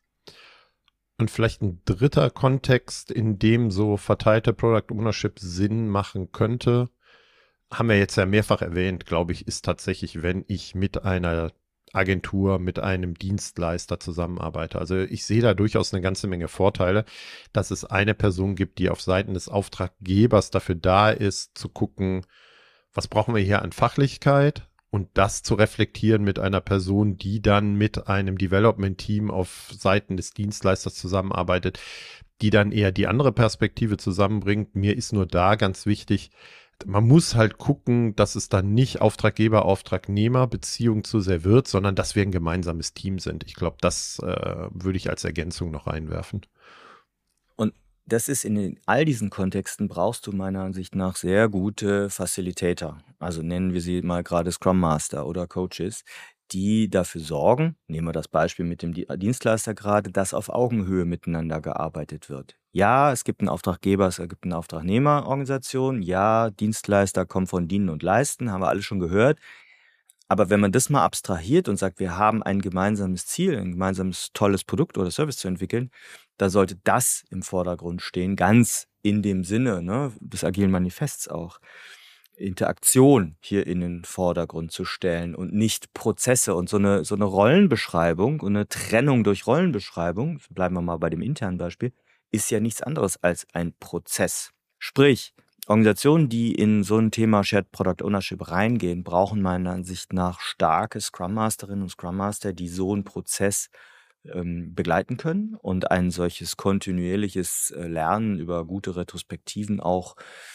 Speaker 3: Und vielleicht ein dritter Kontext, in dem so verteilte Product Ownership Sinn machen könnte, haben wir jetzt ja mehrfach erwähnt, glaube ich, ist tatsächlich, wenn ich mit einer Agentur, mit einem Dienstleister zusammenarbeite. Also ich sehe da durchaus eine ganze Menge Vorteile, dass es eine Person gibt, die auf Seiten des Auftraggebers dafür da ist, zu gucken, was brauchen wir hier an Fachlichkeit und das zu reflektieren mit einer Person, die dann mit einem Development-Team auf Seiten des Dienstleisters zusammenarbeitet, die dann eher die andere Perspektive zusammenbringt. Mir ist nur da ganz wichtig, man muss halt gucken, dass es dann nicht Auftraggeber-Auftragnehmer-Beziehung zu sehr wird, sondern dass wir ein gemeinsames Team sind. Ich glaube, das äh, würde ich als Ergänzung noch einwerfen.
Speaker 2: Und das ist in den, all diesen Kontexten brauchst du meiner Ansicht nach sehr gute Facilitator. Also nennen wir sie mal gerade Scrum Master oder Coaches, die dafür sorgen, nehmen wir das Beispiel mit dem Dienstleister gerade, dass auf Augenhöhe miteinander gearbeitet wird. Ja, es gibt einen Auftraggeber, es gibt eine Auftragnehmerorganisation. Ja, Dienstleister kommen von Dienen und Leisten, haben wir alle schon gehört. Aber wenn man das mal abstrahiert und sagt, wir haben ein gemeinsames Ziel, ein gemeinsames tolles Produkt oder Service zu entwickeln, da sollte das im Vordergrund stehen, ganz in dem Sinne, ne, des agilen Manifests auch. Interaktion hier in den Vordergrund zu stellen und nicht Prozesse und so eine, so eine Rollenbeschreibung und eine Trennung durch Rollenbeschreibung, bleiben wir mal bei dem internen Beispiel, ist ja nichts anderes als ein Prozess. Sprich, Organisationen, die in so ein Thema Shared Product Ownership reingehen, brauchen meiner Ansicht nach starke Scrum Masterinnen und Scrum Master, die so einen Prozess ähm, begleiten können und ein solches kontinuierliches äh, Lernen über gute Retrospektiven auch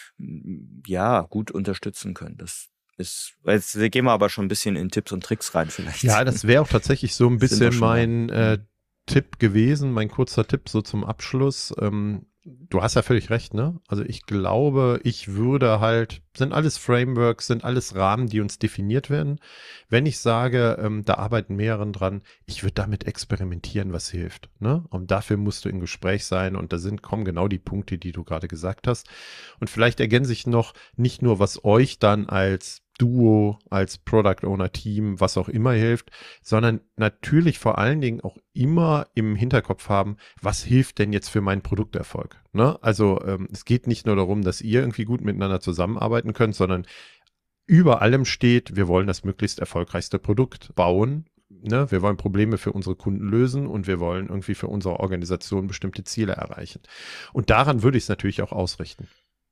Speaker 2: ja, gut unterstützen können. Das ist, jetzt gehen wir aber schon ein bisschen in Tipps und Tricks rein vielleicht.
Speaker 3: Ja, das wäre auch tatsächlich so ein bisschen mein äh, Tipp gewesen, mein kurzer Tipp so zum Abschluss. Ähm, du hast ja völlig recht, ne? Also ich glaube, ich würde halt, sind alles Frameworks, sind alles Rahmen, die uns definiert werden. Wenn ich sage, ähm, da arbeiten mehreren dran, ich würde damit experimentieren, was hilft, ne? Und dafür musst du im Gespräch sein und da sind, kommen genau die Punkte, die du gerade gesagt hast. Und vielleicht ergänze ich noch nicht nur, was euch dann als Duo, als Product Owner Team, was auch immer hilft, sondern natürlich vor allen Dingen auch immer im Hinterkopf haben, was hilft denn jetzt für meinen Produkterfolg, ne? Also ähm, es geht nicht nur darum, dass ihr irgendwie gut miteinander zusammenarbeiten könnt, sondern über allem steht, wir wollen das möglichst erfolgreichste Produkt bauen, ne? Wir wollen Probleme für unsere Kunden lösen und wir wollen irgendwie für unsere Organisation bestimmte Ziele erreichen. Und daran würde ich es natürlich auch ausrichten.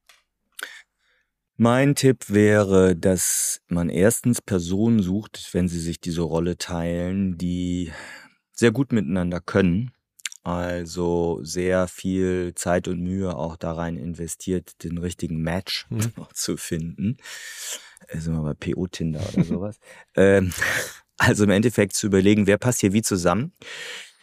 Speaker 2: Mein Tipp wäre, dass man erstens Personen sucht, wenn sie sich diese Rolle teilen, die sehr gut miteinander können, also sehr viel Zeit und Mühe auch da rein investiert, den richtigen Match mhm. zu finden. Also mal bei P O-Tinder oder sowas. ähm, also im Endeffekt zu überlegen, wer passt hier wie zusammen.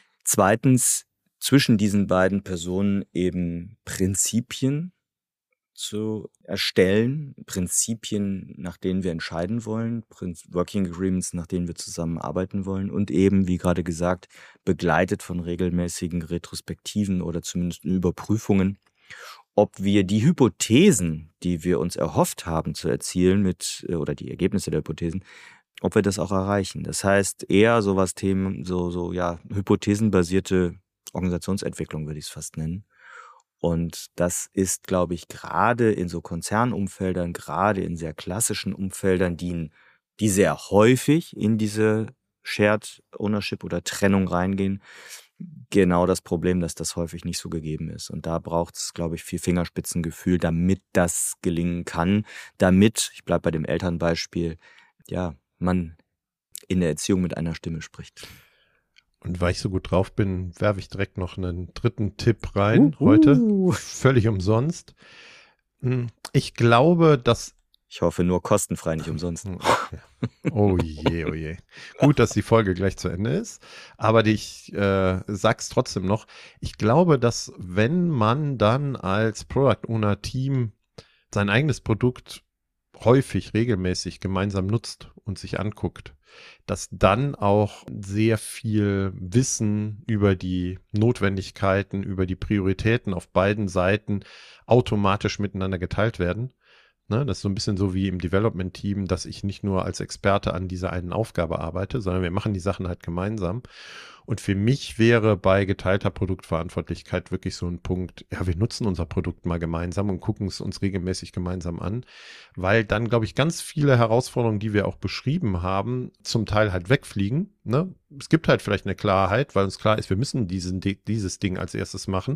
Speaker 2: Zweitens, zwischen diesen beiden Personen eben Prinzipien zu erstellen, Prinzipien, nach denen wir entscheiden wollen, Working Agreements, nach denen wir zusammenarbeiten wollen und eben, wie gerade gesagt, begleitet von regelmäßigen Retrospektiven oder zumindest Überprüfungen, ob wir die Hypothesen, die wir uns erhofft haben zu erzielen mit oder die Ergebnisse der Hypothesen, ob wir das auch erreichen. Das heißt eher sowas Themen, so, so, ja, hypothesenbasierte Organisationsentwicklung würde ich es fast nennen. Und das ist, glaube ich, gerade in so Konzernumfeldern, gerade in sehr klassischen Umfeldern, die, die sehr häufig in diese Shared Ownership oder Trennung reingehen, genau das Problem, dass das häufig nicht so gegeben ist. Und da braucht es, glaube ich, viel Fingerspitzengefühl, damit das gelingen kann, damit, ich bleibe bei dem Elternbeispiel, ja, man in der Erziehung mit einer Stimme spricht.
Speaker 3: Und weil ich so gut drauf bin, werfe ich direkt noch einen dritten Tipp rein, uh, uh. heute, völlig umsonst. Ich glaube, dass...
Speaker 2: Ich hoffe nur kostenfrei, nicht umsonst.
Speaker 3: Oh je, oh je. Gut, dass die Folge gleich zu Ende ist, aber ich äh, sag's trotzdem noch. Ich glaube, dass wenn man dann als Product Owner Team sein eigenes Produkt häufig, regelmäßig gemeinsam nutzt und sich anguckt, dass dann auch sehr viel Wissen über die Notwendigkeiten, über die Prioritäten auf beiden Seiten automatisch miteinander geteilt werden. Ne, das ist so ein bisschen so wie im Development-Team, dass ich nicht nur als Experte an dieser einen Aufgabe arbeite, sondern wir machen die Sachen halt gemeinsam. Und für mich wäre bei geteilter Produktverantwortlichkeit wirklich so ein Punkt, ja, wir nutzen unser Produkt mal gemeinsam und gucken es uns regelmäßig gemeinsam an, weil dann, glaube ich, ganz viele Herausforderungen, die wir auch beschrieben haben, zum Teil halt wegfliegen. Ne? Es gibt halt vielleicht eine Klarheit, weil uns klar ist, wir müssen diesen, dieses Ding als erstes machen.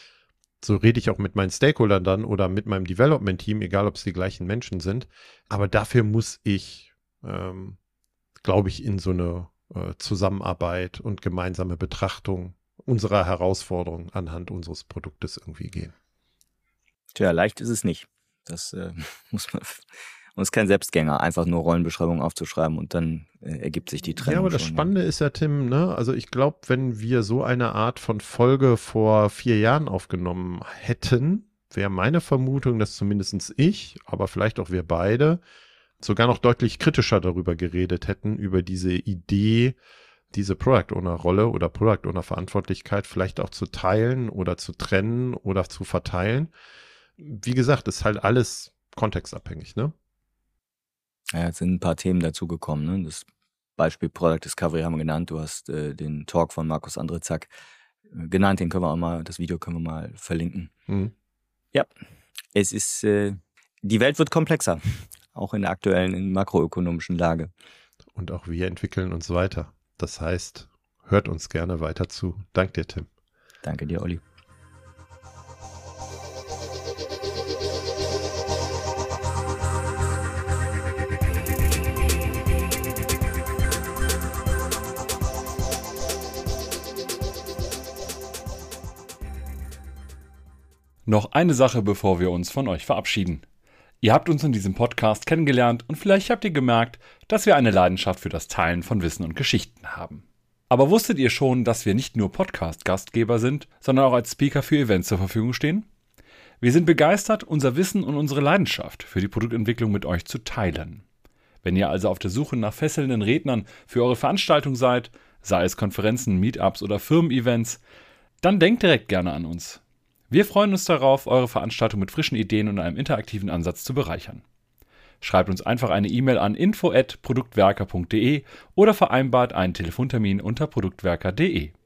Speaker 3: So rede ich auch mit meinen Stakeholdern dann oder mit meinem Development-Team, egal ob es die gleichen Menschen sind. Aber dafür muss ich, ähm, glaube ich, in so eine äh, Zusammenarbeit und gemeinsame Betrachtung unserer Herausforderungen anhand unseres Produktes irgendwie gehen.
Speaker 2: Tja, leicht ist es nicht. Das äh, muss man... Und es ist kein Selbstgänger, einfach nur Rollenbeschreibungen aufzuschreiben und dann äh, ergibt sich die Trennung.
Speaker 3: Ja, aber das
Speaker 2: schon,
Speaker 3: Spannende
Speaker 2: ja.
Speaker 3: ist ja, Tim, ne? Also ich glaube, wenn wir so eine Art von Folge vor vier Jahren aufgenommen hätten, wäre meine Vermutung, dass zumindest ich, aber vielleicht auch wir beide, sogar noch deutlich kritischer darüber geredet hätten, über diese Idee, diese Product Owner Rolle oder Product Owner Verantwortlichkeit vielleicht auch zu teilen oder zu trennen oder zu verteilen. Wie gesagt, ist halt alles kontextabhängig, ne?
Speaker 2: Ja, jetzt sind ein paar Themen dazugekommen. Ne? Das Beispiel Product Discovery haben wir genannt. Du hast äh, den Talk von Markus Andrezak äh, genannt. Den können wir auch mal, das Video können wir mal verlinken. Mhm. Ja, es ist, äh, die Welt wird komplexer. Auch in der aktuellen makroökonomischen Lage.
Speaker 3: Und auch wir entwickeln uns weiter. Das heißt, hört uns gerne weiter zu. Danke dir, Tim.
Speaker 2: Danke dir, Olli.
Speaker 1: Noch eine Sache, bevor wir uns von euch verabschieden. Ihr habt uns in diesem Podcast kennengelernt und vielleicht habt ihr gemerkt, dass wir eine Leidenschaft für das Teilen von Wissen und Geschichten haben. Aber wusstet ihr schon, dass wir nicht nur Podcast-Gastgeber sind, sondern auch als Speaker für Events zur Verfügung stehen? Wir sind begeistert, unser Wissen und unsere Leidenschaft für die Produktentwicklung mit euch zu teilen. Wenn ihr also auf der Suche nach fesselnden Rednern für eure Veranstaltung seid, sei es Konferenzen, Meetups oder Firmen-Events, dann denkt direkt gerne an uns. Wir freuen uns darauf, eure Veranstaltung mit frischen Ideen und einem interaktiven Ansatz zu bereichern. Schreibt uns einfach eine E-Mail an info at produktwerker punkt de oder vereinbart einen Telefontermin unter produktwerker punkt de.